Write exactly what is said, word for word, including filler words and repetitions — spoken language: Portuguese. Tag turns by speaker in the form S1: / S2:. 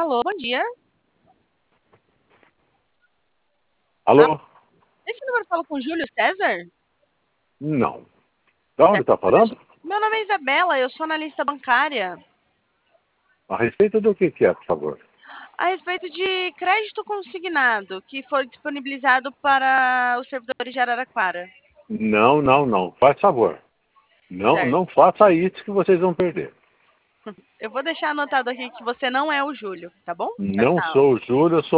S1: Alô, bom dia.
S2: Alô?
S1: Esse número fala com Júlio César?
S2: Não. Da onde está falando?
S1: Meu nome é Isabela, eu sou analista bancária.
S2: A respeito do que, que é, por favor?
S1: A respeito de crédito consignado, que foi disponibilizado para os servidores de Araraquara.
S2: Não, não, não. Faz favor. Não,
S1: Certo.
S2: não faça isso que vocês vão perder.
S1: Eu vou deixar anotado aqui que você não é o Júlio, tá bom? Tchau,
S2: Não
S1: tchau.
S2: sou o Júlio, eu sou